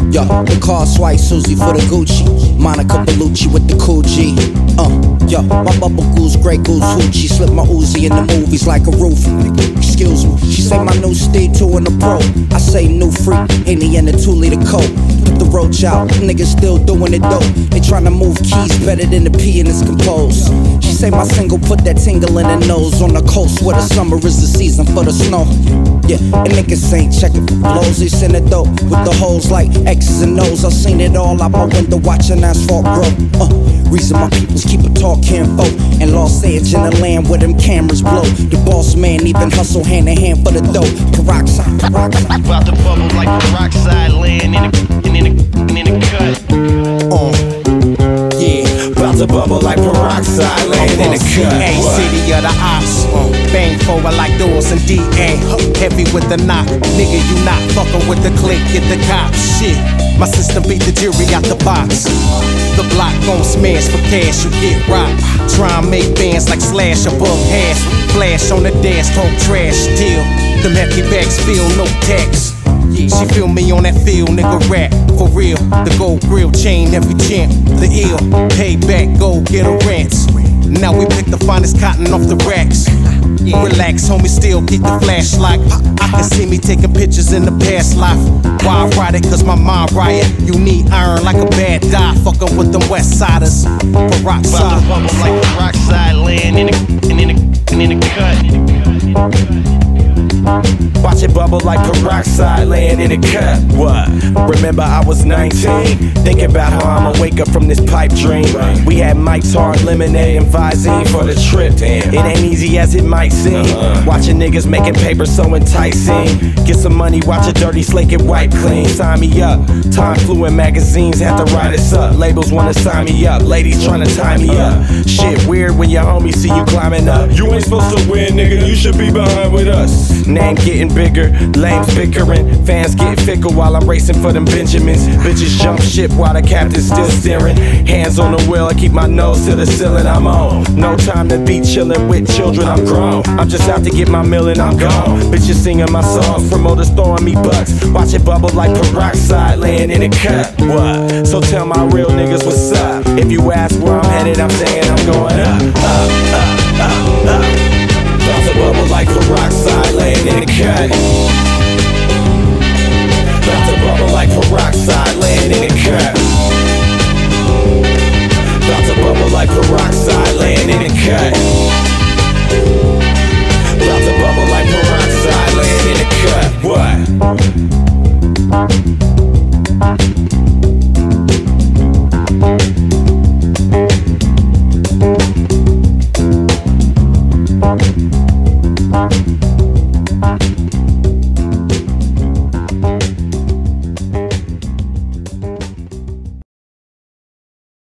Yo, the car swipe Susie for the Gucci. Monica Bellucci with the cool G. Yo, my bubble goose, Grey Goose hoochie. Slip my Uzi in the movies like a roof. Excuse me, she say my new Steed 2 in the Pro. I say new freak, Henny in the 2-liter coat. Put the roach out, niggas still doing it though. They tryna move keys better than the P and it's composed. She say my single put that tingle in her nose. On the coast where the summer is the season for the snow. Yeah, and niggas ain't checking for blows. They send it though with the hoes like X's and O's. I seen it all out my window watching asphalt grow. Reason my peoples keep a talk info. And Los Angeles in the land where them cameras blow. The boss man even hustle hand in hand for the dough. Peroxide. About to bubble like peroxide, laying in the cut. Yeah, about to bubble like peroxide, laying in the cut. A city of the ops. Bang forward like doors and DA. Heavy with the knock. Nigga, you not fucking with the clique, get the cops. Shit, my system beat the jury out the box. The block gon' smash for cash, you get robbed. Try and make bands like Slash above hash. Flash on the dash, talk trash still. Them hefty bags feel no tax. She feel me on that field, nigga rap, for real. The gold grill chain, every champ, the ill. Pay back, go get a rants. Now we pick the finest cotton off the racks. Relax, homie, still keep the flashlight. I can see me taking pictures in the past life. Why I ride it? Cause my mind riot. You need iron like a bad die. Fucking with them West Siders. Peroxide. Bubble like peroxide, laying in the cut. Watch it bubble like peroxide, laying in the cut. What? Remember I was 19, thinking about how I'ma wake up from this pipe dream. We had Mike's Hard Lemonade and Visine for the trip. It ain't easy as it might seem. Watching niggas making paper so enticing. Get some money, watch a dirty slate get wiped clean. Sign me up. Time flew in magazines had to write us up. Labels wanna sign me up. Ladies trying to tie me up. Shit weird when your homies see you climbing up. You ain't supposed to win, nigga. You should be behind with us. Name getting bigger, lames bickering, fans getting fickle while I'm racing for them Benjamins. Bitches jump ship while the captain's still steering. Hands on the wheel, I keep my nose to the ceiling. I'm on. No time to be chilling with children. I'm grown. I'm just out to get my meal and I'm gone. Bitches singing my songs, promoters throwing me bucks. Watch it bubble like peroxide, laying in the cut. What? So tell my real niggas what's up. If you ask where I'm headed, I'm saying I'm going up, up, up, up, up. About to bubble like peroxide, laying in the cut.